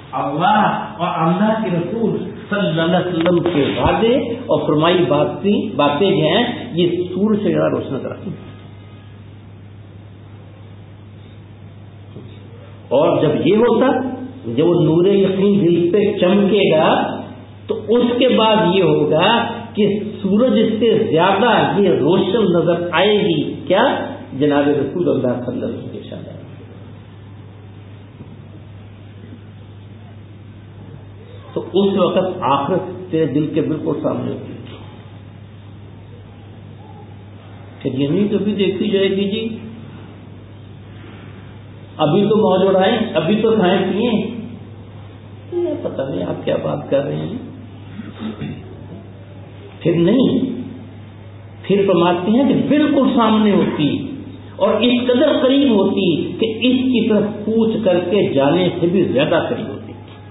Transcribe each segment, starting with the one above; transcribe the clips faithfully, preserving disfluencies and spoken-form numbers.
اللہ اور اللہ کے رسول صلی اللہ علیہ وسلم کے وعدے اور فرمائی باتیں باتیں جو ہیں یہ سورج سے زیادہ روشن کراتی ہیں. اور جب یہ ہوتا، جب وہ نور یقین دل پہ چمکے گا تو اس کے بعد یہ ہوگا کہ سورج سے زیادہ یہ روشن نظر آئے گی. کیا؟ جناب رسول اللہ صلی اللہ علیہ وسلم کے شان. تو اس وقت آخرت تیرے دل کے بالکل سامنے ہوتی ہے کہ یہیں کبھی دیکھی جائے گی جی، ابھی تو موج اڑائیں، ابھی تو کھائیں پیئیں، پتہ نہیں آپ کیا بات کر رہے ہیں. پھر نہیں، پھر فرماتے ہیں کہ بالکل سامنے ہوتی اور اس قدر قریب ہوتی کہ اس کی طرف کوچ کر کے جانے سے بھی زیادہ قریب ہوتی.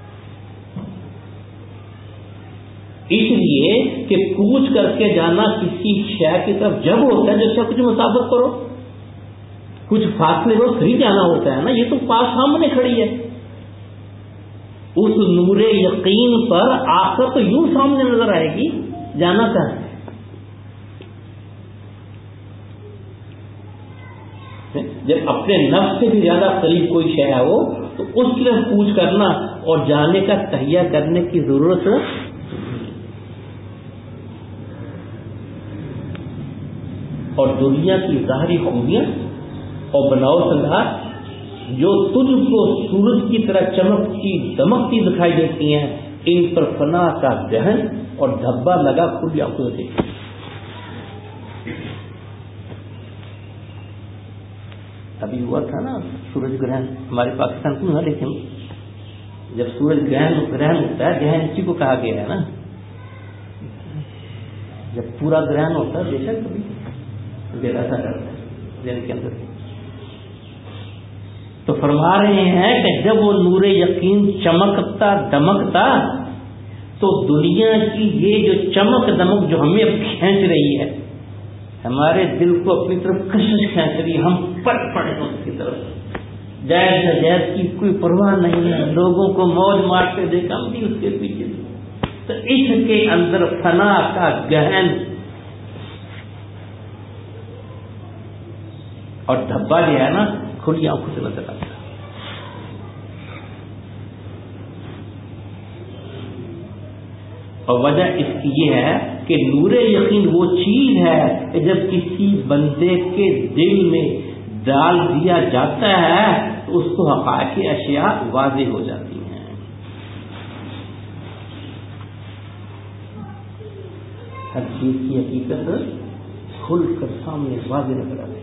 اس لیے کہ کوچ کر کے جانا کسی شے کی طرف جب ہوتا ہے جب سے کچھ مسافت کرو، کچھ فاصلے کو پھر جانا ہوتا ہے نا. یہ تو پاس سامنے کھڑی ہے. اس نور یقین پر آخر تو یوں سامنے نظر آئے گی، جانا کہاں ہے. جب اپنے نفس سے بھی زیادہ قریب کوئی شے ہے ہو تو اس کی طرف کوچ کرنا اور جانے کا تہیا کرنے کی ضرورت. اور دنیا کی ظاہری خوبیاں اور بناؤ سنگھار جو تجھ کو سورج کی طرح چمکتی دمکتی دکھائی دیتی ہیں، ان پر فنا کا دہن اور دھبا لگا کھلی آنکھوں سے. ابھی ہوا تھا نا سورج گرہن ہمارے پاکستان کو نہ، لیکن جب سورج گرہن گرہن ہوتا ہے، گرہن اسی کو کہا گیا ہے نا. جب پورا گرہن ہوتا ہے بے شک کبھی ایسا کرتا ہے دن کے اندر. تو فرما رہے ہیں کہ جب وہ نور یقین چمکتا دمکتا تو دنیا کی یہ جو چمک دمک جو ہمیں کھینچ رہی ہے، ہمارے دل کو اپنی طرف کشش کھینچ رہی ہے، ہم پٹ پڑے اس کی طرف، جائز ناجائز کی کوئی پرواہ نہیں ہے، لوگوں کو موج مارتے دیکھا ہم بھی اس کے پیچھے. تو اس کے اندر فنا کا گہن اور دھبا جو ہے نا کھلی آنکھوں سے نظر آتا ہے. اور وجہ اس کی یہ ہے کہ نور یقین وہ چیز ہے کہ جب کسی بندے کے دل میں ڈال دیا جاتا ہے تو اس کو حقائق اشیاء واضح ہو جاتی ہیں. ہر چیز کی حقیقت کھل کر سامنے واضح نظر آتی ہے.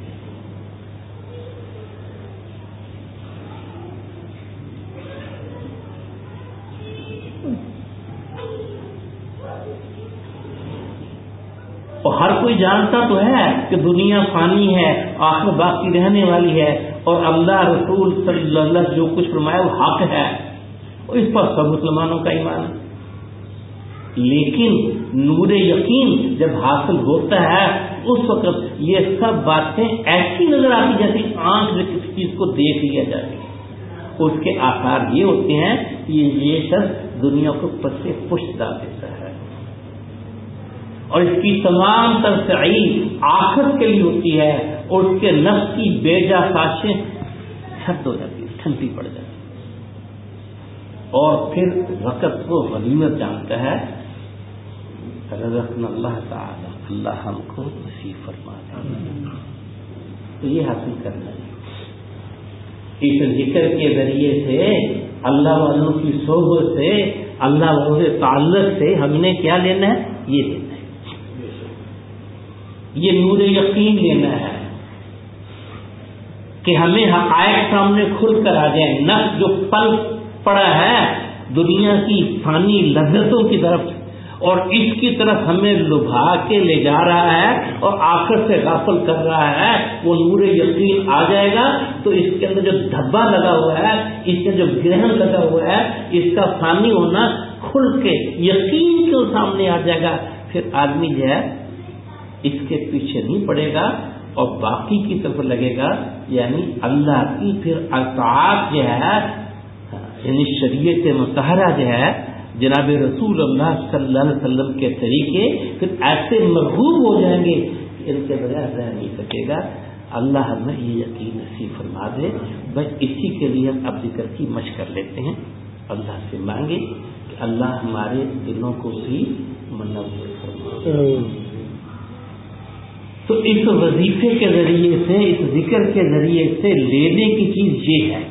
اور ہر کوئی جانتا تو ہے کہ دنیا فانی ہے، آخر باقی رہنے والی ہے، اور اللہ رسول صلی اللہ علیہ وسلم جو کچھ فرمایا وہ حق ہے، اور اس پر سب مسلمانوں کا ایمان ہے. لیکن نور یقین جب حاصل ہوتا ہے اس وقت یہ سب باتیں ایسی نظر آتی جیسے آنکھ سے کسی چیز کو دیکھ لیا جائے. اس کے آثار یہ ہوتے ہیں کہ یہ شخص دنیا کو پس پشت ڈال دیتا ہے، اور اس کی تمام تر سعید آخرت کے لیے ہوتی ہے، اور اس کے نفس کی بے جا خواہشیں چھت ہو جاتی ہیں، ٹھنڈی پڑ جاتی ہیں، اور پھر وقت کو غنیمت جانتا ہے. رزقنا اللہ تعالی، اللہ ہم کو نصیب فرماتا ہے. تو یہ حاصل کرنا ہے. اس ذکر کے ذریعے سے، اللہ والوں کی صحبت سے، اللہ والوں سے تعلق سے ہم نے کیا لینا ہے؟ یہ لینا ہے، یہ نور یقین لینا ہے کہ ہمیں حقائق سامنے کھل کر آ جائیں. نفس جو پل پڑا ہے دنیا کی فانی لذتوں کی طرف اور اس کی طرف ہمیں لبھا کے لے جا رہا ہے اور آخر سے غافل کر رہا ہے، وہ نور یقین آ جائے گا تو اس کے اندر جو دھبا لگا ہوا ہے، اس کے جو گرہن لگا ہوا ہے، اس کا فانی ہونا کھل کے یقین کے سامنے آ جائے گا. پھر آدمی جو ہے اس کے پیچھے نہیں پڑے گا اور باقی کی طرف لگے گا، یعنی اللہ کی پھر اطاعت جو ہے یعنی شریعت مطہرہ جو ہے جناب رسول اللہ صلی اللہ علیہ وسلم کے طریقے پھر ایسے محبوب ہو جائیں گے کہ ان کے بغیر رہ نہیں سکے گا. اللہ ہمیں یہ یقین نصیب فرما دے. بس اسی کے لیے ہم اب ذکر کی مشق کر لیتے ہیں. اللہ سے مانگے کہ اللہ ہمارے دلوں کو بھی منور فرمائے. تو اس وظیفے کے ذریعے سے اس ذکر کے ذریعے سے لینے کی چیز یہ ہے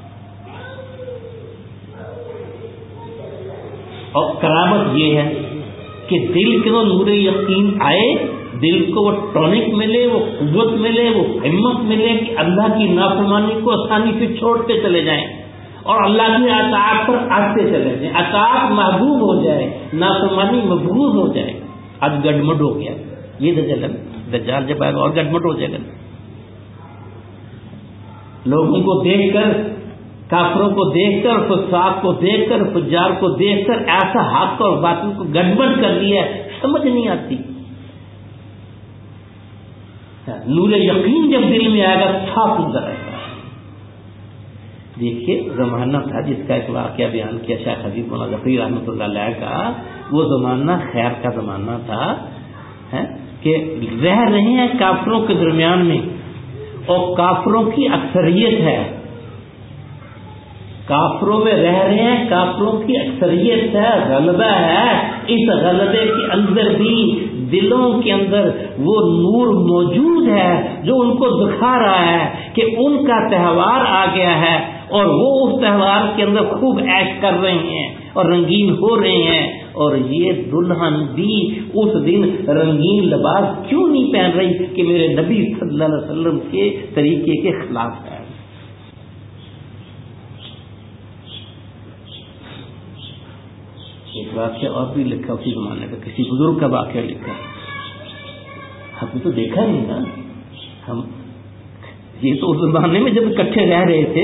اور کرامت یہ ہے کہ دل کے وہ نور یقین آئے, دل کو وہ ٹونک ملے, وہ قوت ملے, وہ ہمت ملے کہ اللہ کی نافرمانی کو آسانی سے چھوڑتے چلے جائیں اور اللہ کی اطاعت پر آتے چلے جائیں. اطاعت محبوب ہو جائے, نافرمانی مبغوض ہو جائے. اب گڈمڈ ہو گیا یہ دجال دجال جب آئے گا اور گڈمڈ ہو جائے گا. لوگوں کو دیکھ کر, کافروں کو دیکھ کر, فساق کو دیکھ کر, فجار کو دیکھ کر ایسا حق اور باطل کو گڑبڑ کر لیا ہے, سمجھ نہیں آتی. نور یقین جب دل میں آئے گا صاف نظر آئے گا. دیکھیے زمانہ تھا جس کا ایک واقعہ بیان کیا شیخ حبیب مولانا ظفر رحمۃ اللہ علیہ کا. وہ زمانہ خیر کا زمانہ تھا کہ رہ رہے ہیں کافروں کے درمیان میں اور کافروں کی اکثریت ہے, کافروں میں رہ رہے ہیں, کافروں کی اکثریت ہے, غلبہ ہے. اس غلبے کے اندر بھی دلوں کے اندر وہ نور موجود ہے جو ان کو دکھا رہا ہے کہ ان کا تہوار آ گیا ہے اور وہ اس تہوار کے اندر خوب عیش کر رہے ہیں اور رنگین ہو رہے ہیں. اور یہ دلہن بھی اس دن رنگین لباس کیوں نہیں پہن رہی کہ میرے نبی صلی اللہ علیہ وسلم کے طریقے کے خلاف ہے. ایک واقعہ اور بھی لکھا اسی زمانے کا, کسی بزرگ کا واقعہ لکھا. ہم نے تو دیکھا نہیں نا, ہم یہ تو اس زمانے میں جب اکٹھے رہ رہے تھے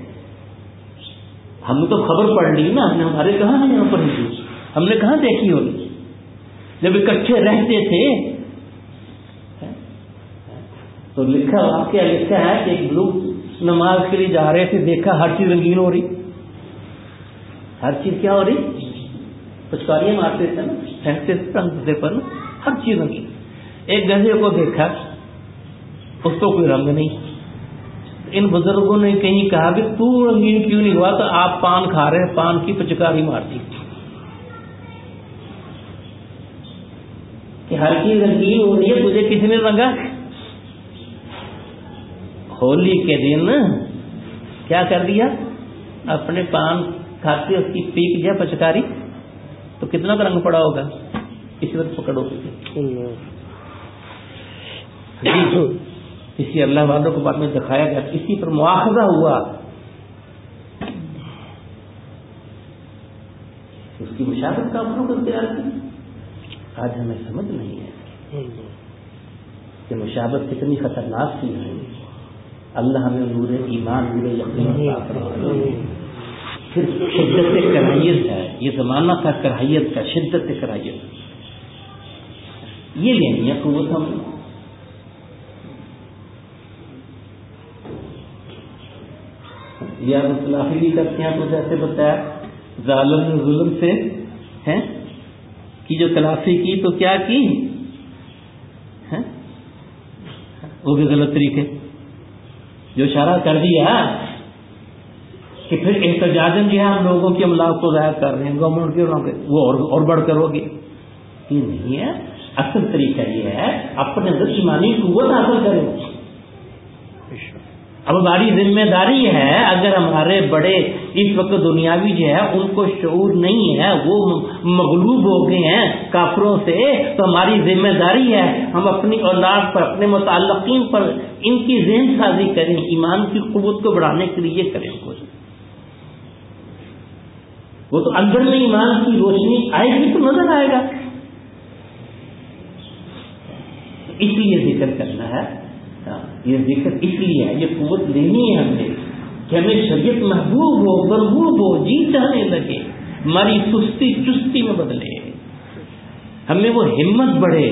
ہم نے تو خبر پڑھ لی نا, ہم نے ہمارے کہاں ہے یہاں پر نہیں, ہم نے کہاں دیکھی ہوگی. جب اکٹھے رہتے تھے تو لکھا واقعہ لکھا ہے کہ ایک لوگ نماز کے لیے جا رہے تھے, دیکھا ہر چیز رنگین ہو رہی, ہر چیز کیا ہو رہی, پچکاریاں مارتے تھے نا, پھینکتے تھے پر نا, ہر چیز رنگین. ایک گدھے کو دیکھا اس کو کوئی رنگ نہیں. ان بزرگوں نے کہیں کہا کہ تو رنگین کیوں نہیں ہوا, تو آپ پان کھا رہے, پان کی پچکاری مارتی کہ ہر چیز رنگین ہو رہی ہے, تجھے کس نے رنگا. ہولی کے دن کیا کر دیا, اپنے پان کھاتے اس کی پیک دیا پچکاری, تو کتنا کا رنگ پڑا ہوگا. اسی وقت پکڑو اسی اللہ والوں کو بعد میں دکھایا گیا, اسی پر مواخذہ ہوا. اس کی مشابہت کافروں کو اختیار کی. آج ہمیں سمجھ نہیں ہے کہ مشابہت کتنی خطرناک چیز ہے. اللہ ہمیں نور ایمان, نور یقین. پھر شدت کراہیت ہے, یہ زمانہ تھا کراہیت کا, شدت کراہیت. یہ لینی ہے قوت ہم. یا مصلاحی بھی کرتے ہیں, تو جیسے بتایا ظالم نے ظلم سے ہیں کی جو تلافی کی تو کیا کی, وہ بھی غلط طریقے جو اشارہ کر دیا کہ پھر احتجاجن جو ہے ہم لوگوں کے املاک کو ضائع کر رہے ہیں, گورنمنٹ کے وہ اور, اور بڑھ کر ہوگی. یہ نہیں ہے. اصل طریقہ یہ ہے اپنے اندر ایمانی قوت حاصل کریں. اب ہماری ذمہ داری ہے, اگر ہمارے بڑے اس وقت دنیاوی جو ہے ان کو شعور نہیں ہے, وہ مغلوب ہو گئے ہیں کافروں سے, تو ہماری ذمہ داری ہے ہم اپنی اولاد پر, اپنے متعلقین پر ان کی ذہن سازی کریں, ایمان کی قوت کو بڑھانے کے لیے کریں کوشش. وہ تو اندر میں ایمان کی روشنی آئے گی تو نظر آئے گا. اس لیے ذکر کرنا ہے, یہ ذکر اس لیے ہے, یہ قوت لینی ہے ہم نے کہ ہمیں شریعت محبوب ہو, مرغوب ہو, جی چاہنے لگے, ہماری سستی چستی میں بدلے, ہمیں وہ ہمت بڑھے,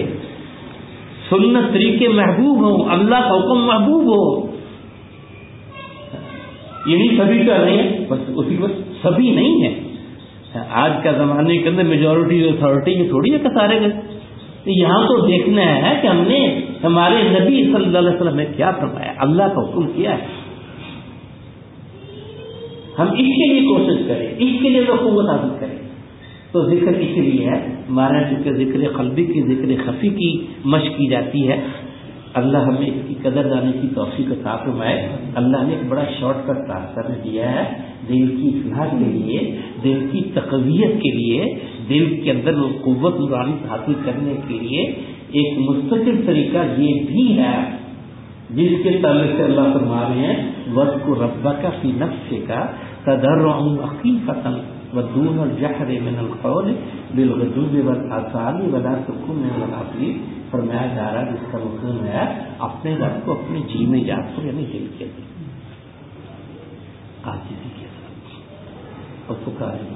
سنت طریقے محبوب ہوں, اللہ کا حکم محبوب ہو. یہی سبھی کر رہے ہیں، بس اسی بس سبھی نہیں ہے. آج کا زمانے کے اندر میجورٹی اتھارٹی یہ تھوڑی ہے کہ سارے گئے. یہاں تو دیکھنا ہے کہ ہم نے ہمارے نبی صلی اللہ علیہ وسلم نے کیا فرمایا، اللہ کا حکم کیا ہے. ہم اس کے لیے کوشش کریں، اس کے لیے تو قوت حاصل کریں. تو ذکر اس لیے ہے ہمارا، چونکہ ذکر قلبی کی ذکر خفی کی مشق کی جاتی ہے. اللہ ہمیں اس کی قدر دانے کی توفیق عطا فرمائے. اللہ نے ایک بڑا شارٹ کٹ راستہ میں دیا ہے دل کی اصلاح کے لیے، دل کی تقویت کے لیے، دل کے اندر قوت نورانی حاصل کرنے کے لیے ایک مستقل طریقہ یہ بھی ہے، جس کے تعلق سے اللہ فرما رہے ہیں وَاذْكُرْ رَبَّكَ فِي نَفْسِكَ تَضَرُّعًا وَخِيفَةً وَدُونَ الْجَهْرِ مِنَ الْقَوْلِ بِالْغُدُوِّ وَالْآصَالِ وَلَا تَكُن مِنَ الْغَافِلِينَ. فرمایا جا رہا ہے جس کا مفہوم ہے اپنے رب کو اپنے جی میں یاد کرو، یعنی دل کے اندر عاجزی کے ساتھ اور پکارے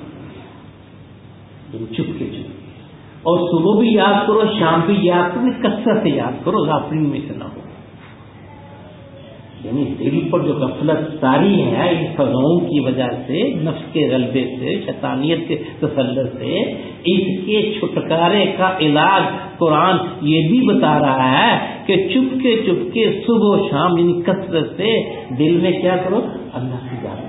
چپ کے چپ، اور صبح بھی یاد کرو، شام بھی یاد کرو، کثرت سے یاد کرو، غافلین میں سے نہ ہو. یعنی دل پر جو غفلت طاری ہے ان فضاؤں کی وجہ سے، نفس کے غلبے سے، شیطانیت کے تسلط سے، اس کے چھٹکارے کا علاج قرآن یہ بھی بتا رہا ہے کہ چپ کے چپ کے صبح و شام یعنی کثرت سے دل میں کیا کرو، اللہ کی یاد.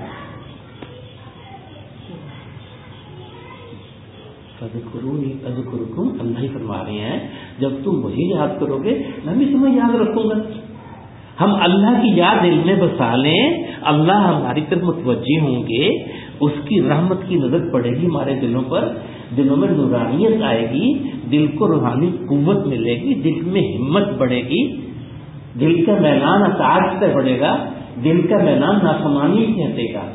فَاذْكُرُونِي أَذْكُرْكُمْ، اللہ ہی فرما رہے ہیں جب تم وہی یاد کرو گے میں بھی تمہیں یاد رکھوں گا. ہم اللہ کی یاد دل میں بسا لیں، اللہ ہماری طرف متوجہ ہوں گے، اس کی رحمت کی نظر پڑے گی ہمارے دلوں پر، دلوں میں نورانیت آئے گی، دل کو روحانی قوت ملے گی، دل میں ہمت بڑھے گی، دل کا میدان اطاعت سے بڑھے گا، دل کا میدان نافرمانی سے ہٹے گا.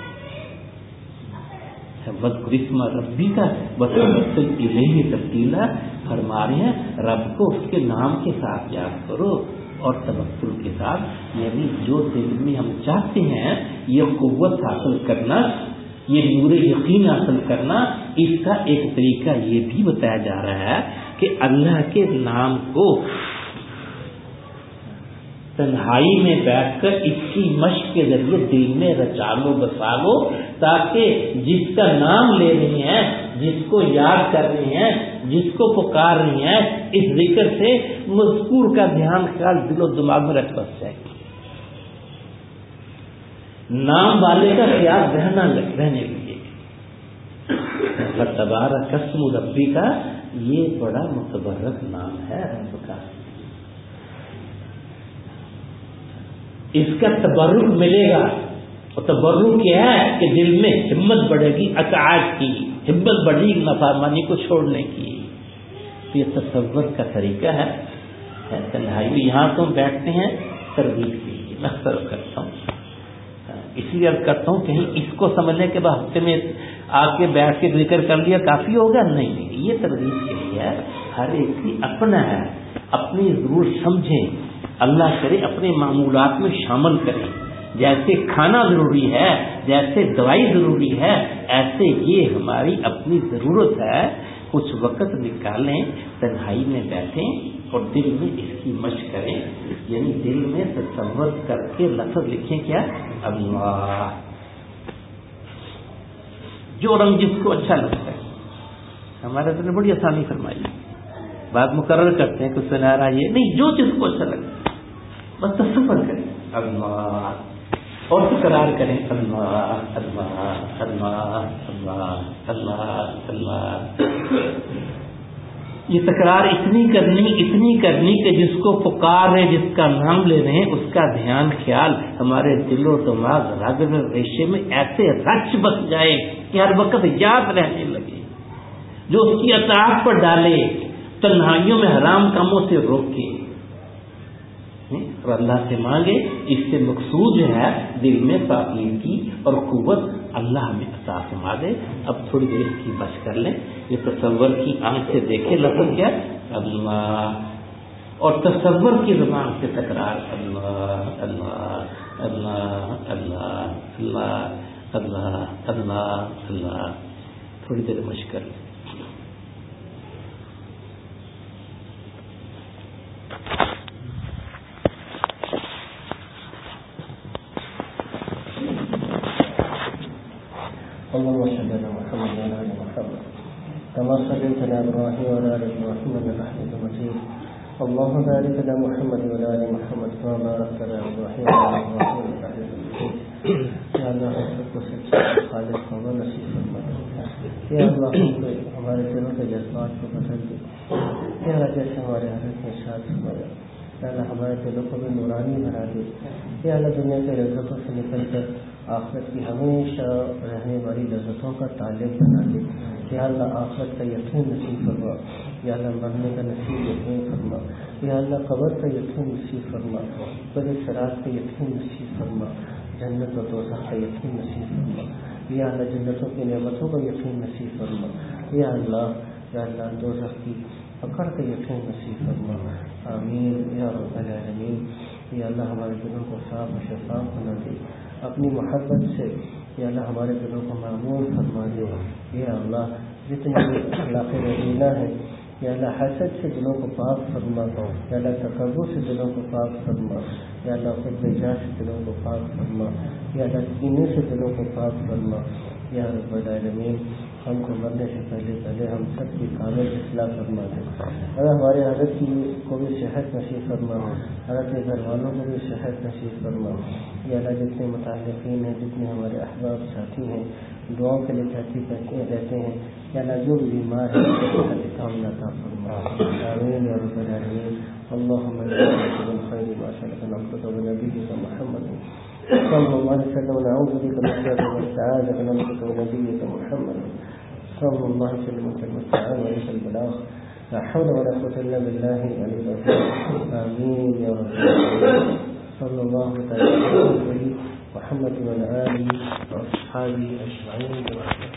وَاذْكُرِ اسْمَ رَبِّكَ وَتَوَكَّلْ إِلَيْهِ تَوَكُّلًا، فرما رہے ہیں رب کو اس کے نام کے ساتھ یاد کرو اور توکل کے ساتھ. یعنی جو دل میں ہم چاہتے ہیں یہ قوت حاصل کرنا، یہ نور یقین حاصل کرنا، اس کا ایک طریقہ یہ بھی بتایا جا رہا ہے کہ اللہ کے نام کو تنہائی میں بیٹھ کر اس کی مشق کے ذریعے دل میں رچا لو بسا لو، تاکہ جس کا نام لے رہے ہیں، جس کو یاد کر رہے ہیں، جس کو پکار رہے ہیں، اس ذکر سے مذکور کا دھیان خیال دل و دماغ میں رکھ بس جائے. نام والے کا خیال رہنا رہنے لگے. تبارک اسم ربی کا یہ بڑا متبرک نام ہے رب کا. اس کا تبرک ملے گا، اور تبرک کیا ہے کہ دل میں ہمت بڑھے گی، اطاعت کی ہمت بڑھے گی، نافرمانی کو چھوڑنے کی. تو یہ تصور کا طریقہ ہے تنہائی میں. یہاں تو ہم بیٹھتے ہیں ترغیب کے لیے، میں اکثر کرتا ہوں، اس لیے عرض کرتا ہوں کہیں اس کو سمجھنے کے بعد ہفتے میں آ کے بیٹھ کے ذکر کر لیا کافی ہوگا، نہیں نہیں، یہ ترغیب کے لیے ہے. ہر ایک کی اپنا ہے، اپنی ضرورت سمجھیں، اللہ کرے اپنے معمولات میں شامل کریں. جیسے کھانا ضروری ہے، جیسے دوائی ضروری ہے، ایسے یہ ہماری اپنی ضرورت ہے. کچھ وقت نکالیں، تنہائی میں بیٹھیں اور دل میں اس کی مشق کریں. یعنی دل میں تصور کر کے لفظ لکھیں کیا، اللہ. جو رنگ جس کو اچھا لگتا ہے، ہمارے دل نے بڑی آسانی فرمائی. بات مقرر کرتے ہیں کچھ سنارا یہ نہیں، جو جس کو اچھا لگتا ہے بس تصور کریں اللہ، اور تکرار کریں اللہ اللہ اللہ اللہ اللہ اللہ. یہ تکرار اتنی کرنی اتنی کرنی کہ جس کو پکار رہے، جس کا نام لے رہے ہیں، اس کا دھیان خیال ہمارے دل و دماغ رگ میں ریشے میں ایسے رچ بس جائے کہ ہر وقت یاد رہنے لگے. جو اس کی اطاعت پر ڈالے، تنہائیوں میں حرام کاموں سے روکے اور اللہ سے مانگے. اس سے مقصود جو ہے دل میں پاکیزگی اور قوت اللہ ہمیں عطا فرما دے. اب تھوڑی دیر اس کی بچ کر لیں. یہ تصور کی آنکھ سے دیکھے لفظ کیا اللہ، اور تصور کی زبان سے تکرار اللہ اللہ اللہ اللہ اللہ اللہ اللہ اللہ. تھوڑی دیر مشق کر لیں. اللهم صل على محمد وعلى آل محمد كما صليت على إبراهيم وعلى آل إبراهيم إنك حميد مجيد. اللهم بارك على محمد وعلى آل محمد كما باركت على إبراهيم وعلى آل إبراهيم إنك حميد مجيد. یا اللہ ہم سب کو سچا خالص ہونا نصیب فرما دے. یا اللہ ہم کو ہمارے دلوں کے جذبات کو بدل دے. یا اللہ جیسے ہمارے حضرت نے ارشاد فرمایا یا اللہ ہمارے دلوں کو بھی نورانی بنا دے. یا اللہ دنیا کے لذتوں سے نکل کر آخرت کی ہمیشہ رہنے والی لذتوں کا طالب بنا دے. یا اللہ آخرت کا یقین نصیب فرما. یا اللہ مرنے کا نصیب یقین فرما. یا اللہ قبر کا یقین نصیب فرما. بڑے صراط کا یقین نصیب فرما. جنت و دوزخ کا یقین نصیب فرما. یا اللہ جنتوں کی نعمتوں کا یقین نصیب فرما. یا اللہ یا اللہ دوزخ کی پکڑ کا یقین نصیب فرما. آمین یا رب العالمین. یا اللہ ہمارے دلوں کو صاف و شفاف بنا دے. اپنی محبت سے یا اللہ ہمارے دلوں کو معمول فرما دے. یا اللہ جتنے اخلاق رضیلہ ہیں یا اللہ حسد سے دلوں کو پاک فرما. یا اللہ تکبر سے دلوں کو پاک فرما. یا اللہ خود جا سے دلوں کو پاک فرما. یا اللہ کینے سے دلوں کو پاک فرما. یا رب العالمین ہم کو مرنے سے پہلے پہلے ہم سب کی کامل اصلاح فرما دے. اور ہمارے حضرت کی کو بھی صحت نصیب فرما. حضرت کے گھر والوں کو بھی صحت نصیب فرما. یا اللہ جتنے متعلقین ہیں جتنے ہمارے احباب ساتھی ہیں دعاؤں کے لیے کہتے کہتے رہتے ہیں یا اللہ جو بھی بیمار ہے کامل عطا فرما. آمین یا رب العالمین. اللهم من خير ما سألك نبتك ونبيك محمد صلى الله عليه وسلم ونعوذ بك من شر ما استعاذك نبتك ونبيك محمد صلى الله عليه وسلم المستعان وليس البلاغ. لا حول ولا قوة إلا بالله العلي العظيم. آمين يا رب العالمين. صلى الله تعالى على محمد وعلى آله وأصحابه أجمعين.